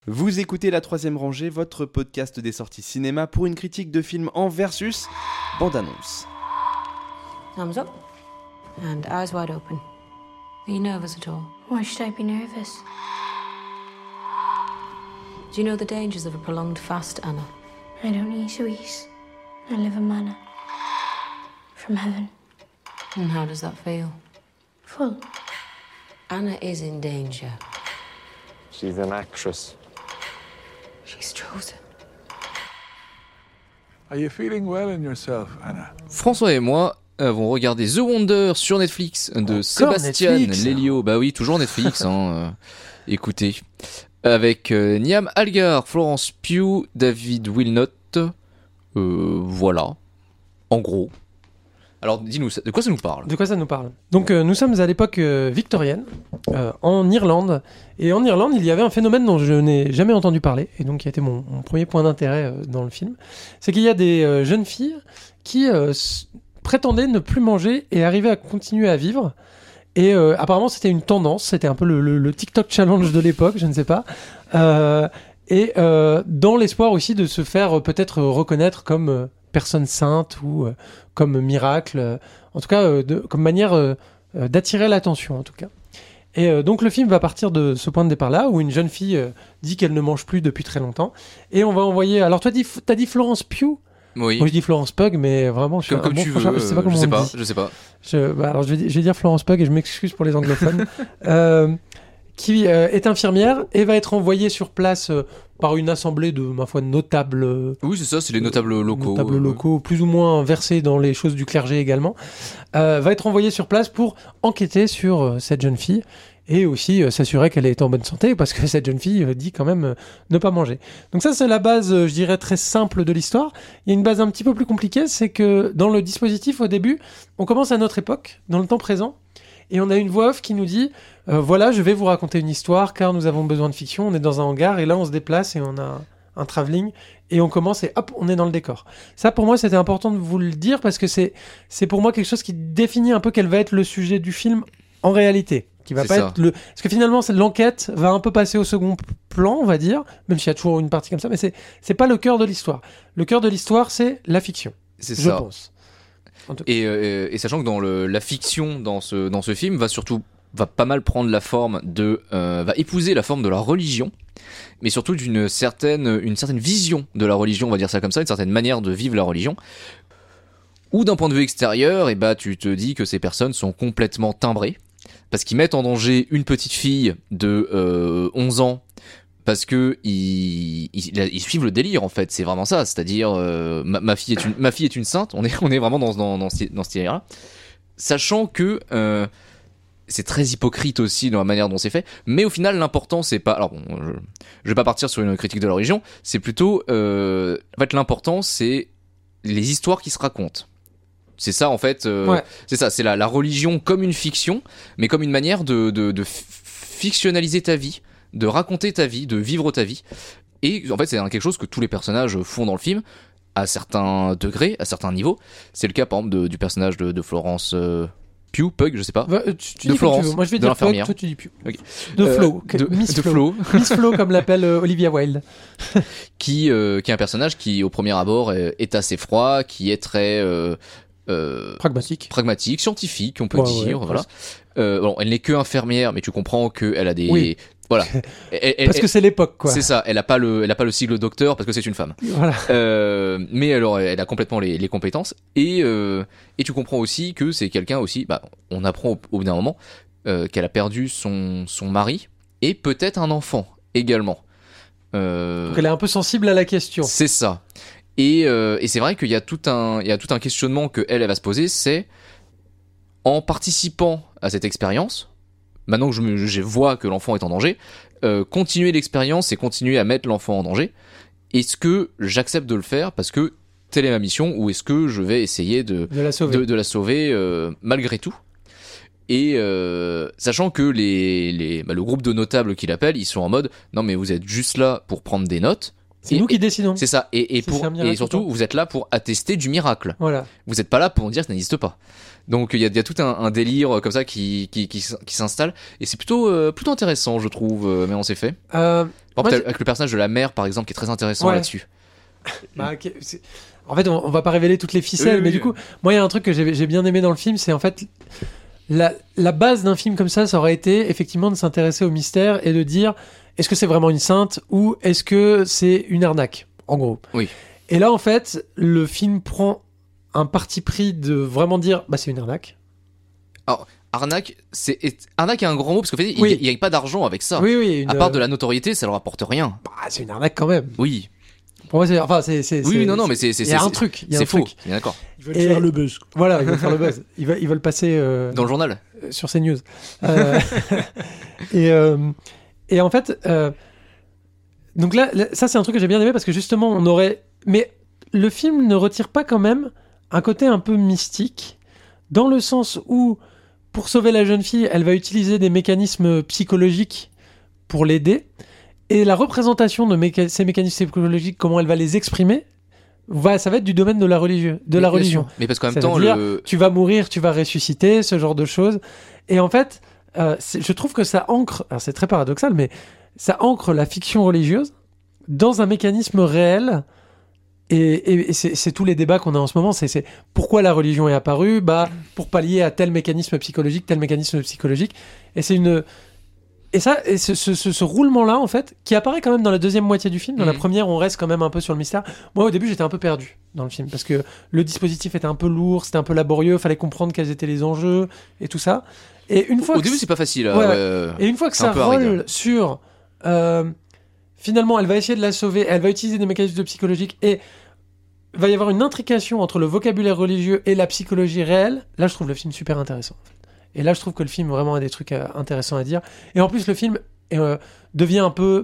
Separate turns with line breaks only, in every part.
Vous écoutez La Troisième Rangée, votre podcast des sorties cinéma pour une critique de film en versus bande-annonce.
Thumbs up and eyes wide open. Are you nervous at all?
Why should I be nervous?
Do you know the dangers of a prolonged fast, Anna?
I don't eat sweets. I live a manna. From heaven.
And how does that feel?
Full.
Anna is in danger.
She's an actress.
She's chosen.
Are you feeling well in yourself, Anna?
François et moi avons regardé The Wonder sur Netflix de
Encore
Sébastien
Netflix.
Lelio. Bah oui, toujours Netflix, écoutez. Avec Niam Algar, Florence Pugh, David Wilnott. Voilà. En gros. Alors dis-nous, de quoi ça nous parle ?
De quoi ça nous parle ? Donc nous sommes à l'époque victorienne, en Irlande. Et en Irlande, il y avait un phénomène dont je n'ai jamais entendu parler, et donc qui a été mon premier point d'intérêt dans le film. C'est qu'il y a des jeunes filles qui prétendaient ne plus manger et arriver à continuer à vivre. Et apparemment, c'était une tendance, c'était un peu le TikTok challenge de l'époque, je ne sais pas. Et dans l'espoir aussi de se faire peut-être reconnaître comme personne sainte ou comme miracle, en tout cas comme manière d'attirer l'attention en tout cas. Et donc le film va partir de ce point de départ là où une jeune fille dit qu'elle ne mange plus depuis très longtemps et on va envoyer. Alors toi t'as dit Florence Pugh.
Oui.
Moi je dis Florence Pugh, mais vraiment je
Comme tu veux.
je sais pas comment on dit.
Je sais pas.
Alors je vais dire Florence Pugh et je m'excuse pour les anglophones. Qui est infirmière et va être envoyée sur place par une assemblée de, ma foi, notables.
Oui, c'est ça, c'est les notables locaux.
Notables locaux, plus ou moins versés dans les choses du clergé également. Va être envoyée sur place pour enquêter sur cette jeune fille et aussi s'assurer qu'elle est en bonne santé parce que cette jeune fille dit quand même ne pas manger. Donc ça, c'est la base, je dirais, très simple de l'histoire. Il y a une base un petit peu plus compliquée, c'est que dans le dispositif, au début, on commence à notre époque, dans le temps présent. Et on a une voix off qui nous dit voilà, je vais vous raconter une histoire car nous avons besoin de fiction. On est dans un hangar et là on se déplace et on a un travelling et on commence et hop, on est dans le décor. Ça pour moi c'était important de vous le dire parce que c'est pour moi quelque chose qui définit un peu quel va être le sujet du film en réalité. Qui va
C'est
pas
ça.
être parce que finalement l'enquête va un peu passer au second plan, on va dire, même s'il y a toujours une partie comme ça, mais c'est pas le cœur de l'histoire. Le cœur de l'histoire c'est la fiction.
C'est
je
ça.
pense.
Et sachant que dans la fiction dans ce film va pas mal prendre la forme va épouser la forme de la religion, mais surtout d'une certaine vision de la religion, on va dire ça comme ça, une certaine manière de vivre la religion. Ou d'un point de vue extérieur, et bah tu te dis que ces personnes sont complètement timbrées parce qu'ils mettent en danger une petite fille de 11 ans. Parce que ils suivent le délire en fait, c'est vraiment ça. C'est-à-dire ma fille est une sainte. On est vraiment dans ce délire-là, sachant que c'est très hypocrite aussi dans la manière dont c'est fait. Mais au final, l'important c'est pas. Alors bon, je vais pas partir sur une critique de la religion. C'est plutôt en fait l'important c'est les histoires qui se racontent. C'est ça en fait.
Ouais.
C'est ça. C'est la religion comme une fiction, mais comme une manière de fictionnaliser ta vie, de raconter ta vie, de vivre ta vie. Et en fait, c'est quelque chose que tous les personnages font dans le film, à certains degrés, à certains niveaux. C'est le cas, par exemple, du personnage de Florence Pugh, je sais pas.
Tu
De
dis
Florence,
que tu veux. Moi je vais
de
dire
l'infirmière.
Pug, toi tu dis Pugh.
Ok.
De Flo, Miss
de
Flo.
Flo,
Miss Flo comme l'appelle Olivia Wilde.
qui est un personnage qui, au premier abord, est assez froid, qui est très
Pragmatique.
scientifique, on peut
Ouais,
dire,
ouais,
voilà. Bon, elle n'est que infirmière, mais tu comprends qu'elle a des...
Oui.
Voilà.
Parce que c'est l'époque, quoi.
C'est ça, elle a pas le sigle docteur parce que c'est une femme.
Voilà.
Mais alors, elle a complètement les compétences et tu comprends aussi que c'est quelqu'un aussi. Bah, on apprend au bout d'un moment qu'elle a perdu son mari et peut-être un enfant également.
Donc elle est un peu sensible à la question.
C'est ça. Et c'est vrai qu'il y a tout un questionnement que elle va se poser, c'est en participant à cette expérience. Maintenant que je vois que l'enfant est en danger, continuer l'expérience et continuer à mettre l'enfant en danger, est-ce que j'accepte de le faire parce que telle est ma mission ou est-ce que je vais essayer de la sauver malgré tout? Et sachant que le groupe de notables qui l'appellent, ils sont en mode non mais vous êtes juste là pour prendre des notes.
C'est nous qui décidons.
C'est ça. Et surtout, vous êtes là pour attester du miracle.
Voilà.
Vous n'êtes pas là pour dire que ça n'existe pas. Donc il y a tout un délire comme ça qui s'installe. Et c'est plutôt intéressant, je trouve, mais on s'est fait. Par
Moi,
exemple, avec le personnage de la mère, par exemple, qui est très intéressant
Ouais.
là-dessus.
Bah, ok, en fait, on va pas révéler toutes les ficelles,
Oui,
mais
oui.
du coup, moi, il y a un truc que j'ai bien aimé dans le film, c'est en fait la base d'un film comme ça aurait été effectivement de s'intéresser au mystère et de dire est-ce que c'est vraiment une sainte ou est-ce que c'est une arnaque, en gros.
Oui.
Et là, en fait, le film prend un parti pris de vraiment dire bah c'est une arnaque.
Arnaque est un grand mot parce qu'en fait,
Oui.
il n'y a pas d'argent avec ça.
Oui,
À part de la notoriété, ça leur apporte rien.
bah, c'est une arnaque quand même.
Oui.
Pour moi, c'est
Oui, non, mais c'est
il y a un truc, il y a
c'est
un
faux.
truc.
Bien d'accord.
Ils veulent faire le buzz. Voilà, ils veulent faire le buzz. Ils veulent passer
Dans le journal.
sur CNews. Et en fait, donc là, ça c'est un truc que j'ai bien aimé parce que justement, on aurait. Mais le film ne retire pas quand même un côté un peu mystique, dans le sens où, pour sauver la jeune fille, elle va utiliser des mécanismes psychologiques pour l'aider. Et la représentation de ces mécanismes psychologiques, comment elle va les exprimer, ça va être du domaine de la religion.
Mais parce qu'en même
Ça
temps,
veut dire, tu vas mourir, tu vas ressusciter, ce genre de choses. Et en fait, je trouve que ça ancre, alors c'est très paradoxal, mais ça ancre la fiction religieuse dans un mécanisme réel. Et c'est tous les débats qu'on a en ce moment. C'est pourquoi la religion est apparue, pour pallier à tel mécanisme psychologique. Et c'est une... Et ce roulement-là, en fait, qui apparaît quand même dans la deuxième moitié du film. Dans la première, on reste quand même un peu sur le mystère. Moi, au début, j'étais un peu perdu dans le film parce que le dispositif était un peu lourd, c'était un peu laborieux, fallait comprendre quels étaient les enjeux et tout ça. Et une fois
au début, c'est pas facile.
Et une fois que
c'est un
ça
peu
roule
aride.
sur... finalement, elle va essayer de la sauver, elle va utiliser des mécanismes psychologiques et il va y avoir une intrication entre le vocabulaire religieux et la psychologie réelle. Là, je trouve le film super intéressant. En fait. Et là, je trouve que le film vraiment a des trucs intéressants à dire. Et en plus, le film devient un peu...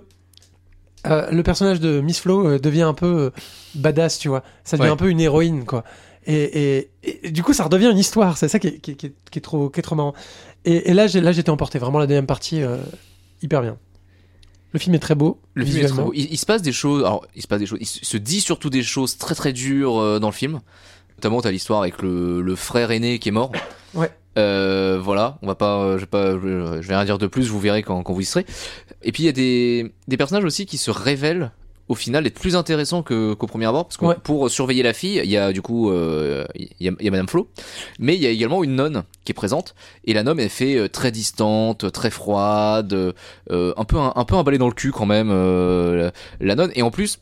le personnage de Miss Flo devient un peu badass, tu vois. Ça devient un peu une héroïne, quoi. Et du coup, ça redevient une histoire. C'est ça qui est trop marrant. Et là, j'étais emporté. Vraiment, la deuxième partie, hyper bien. Le film est très beau.
Le film est très beau. Il se passe des choses. Alors, il se dit surtout des choses très très dures dans le film. Notamment, t'as l'histoire avec le frère aîné qui est mort.
Ouais.
Voilà, on va pas, je vais rien dire de plus, vous verrez quand vous y serez. Et puis il y a des personnages aussi qui se révèlent au final être plus intéressants qu'au premier abord, parce que pour surveiller la fille, il y a du coup il y a Madame Flo, mais il y a également une nonne qui est présente, et la nonne elle fait très distante, très froide, un peu un balai dans le cul quand même, la nonne, et en plus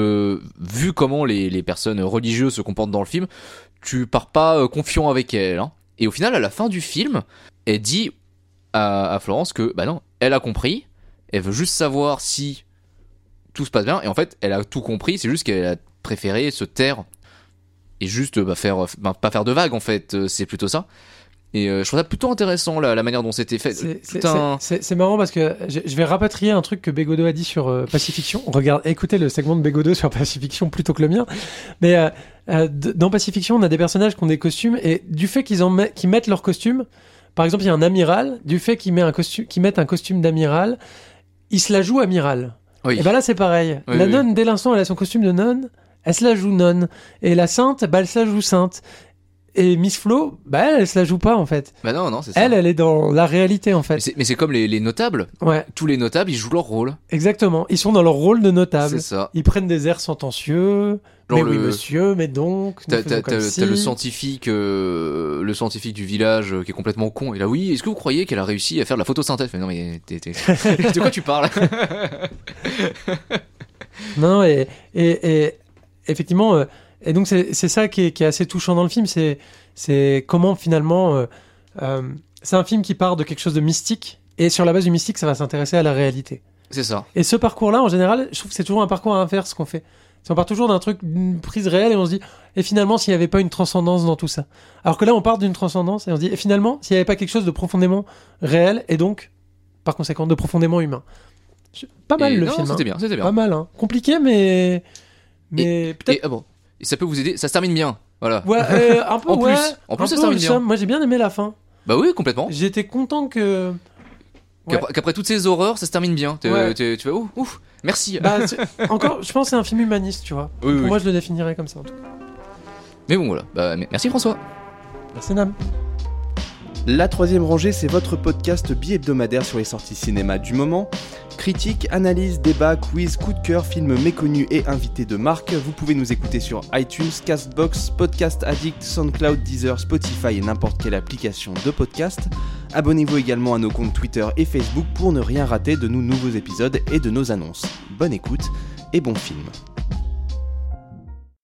vu comment les personnes religieuses se comportent dans le film, tu pars pas confiant avec elle, hein. Et au final, à la fin du film, elle dit à Florence que, bah non, elle a compris, elle veut juste savoir si tout se passe bien, et en fait, elle a tout compris, c'est juste qu'elle a préféré se taire, et juste pas faire de vagues, en fait, c'est plutôt ça. Et je trouve ça plutôt intéressant, la manière dont c'était fait.
C'est marrant parce que je vais rapatrier un truc que Bégodeau a dit sur Pacifiction. Écoutez le segment de Bégodeau sur Pacifiction plutôt que le mien. Mais dans Pacifiction, on a des personnages qui ont des costumes, et du fait qu'ils mettent leurs costumes, par exemple, il y a un amiral, du fait qu'ils mettent un costume d'amiral, il se la joue amiral.
Oui.
Et ben là, c'est pareil. La nonne, dès l'instant, elle a son costume de nonne, elle se la joue nonne. Et la sainte, elle se la joue sainte. Et Miss Flo, elle se la joue pas en fait.
Bah non, c'est ça.
Elle est dans la réalité en fait.
Mais c'est comme les notables.
Ouais.
Tous les notables, ils jouent leur rôle.
Exactement. Ils sont dans leur rôle de notables.
C'est ça.
Ils prennent des airs sentencieux.
Genre
oui, monsieur, mais donc.
T'as le scientifique du village qui est complètement con. Et là, oui, est-ce que vous croyez qu'elle a réussi à faire de la photosynthèse? Mais non, mais de quoi tu parles?
Non, et effectivement. Et donc c'est ça qui est assez touchant dans le film, c'est comment finalement c'est un film qui part de quelque chose de mystique, et sur la base du mystique ça va s'intéresser à la réalité.
C'est ça.
Et ce parcours-là en général, je trouve que c'est toujours un parcours à inverse qu'on fait. On part toujours d'un truc, d'une prise réelle, et on se dit et finalement s'il n'y avait pas une transcendance dans tout ça. Alors que là on part d'une transcendance et on se dit et finalement s'il n'y avait pas quelque chose de profondément réel, et donc par conséquent de profondément humain. Pas mal le film.
C'était bien.
Pas mal, hein. Compliqué mais peut-être.
Ah bon. Et ça peut vous aider, ça se termine bien, voilà.
Ouais, un peu,
en plus ça se termine bien.
Moi j'ai bien aimé la fin.
Bah oui, complètement.
J'étais content que...
Qu'après toutes ces horreurs, ça se termine bien. Tu vas, ouf, merci.
Bah, encore, je pense que c'est un film humaniste, tu vois.
Oui,
Pour moi, je le définirais comme ça, en tout cas.
Mais bon, voilà. Bah, merci François.
Merci Nam.
La troisième rangée, c'est votre podcast bi-hebdomadaire sur les sorties cinéma du moment. Critiques, analyses, débats, quiz, coup de cœur, films méconnus et invités de marque. Vous pouvez nous écouter sur iTunes, Castbox, Podcast Addict, SoundCloud, Deezer, Spotify et n'importe quelle application de podcast. Abonnez-vous également à nos comptes Twitter et Facebook pour ne rien rater de nos nouveaux épisodes et de nos annonces. Bonne écoute et bon film.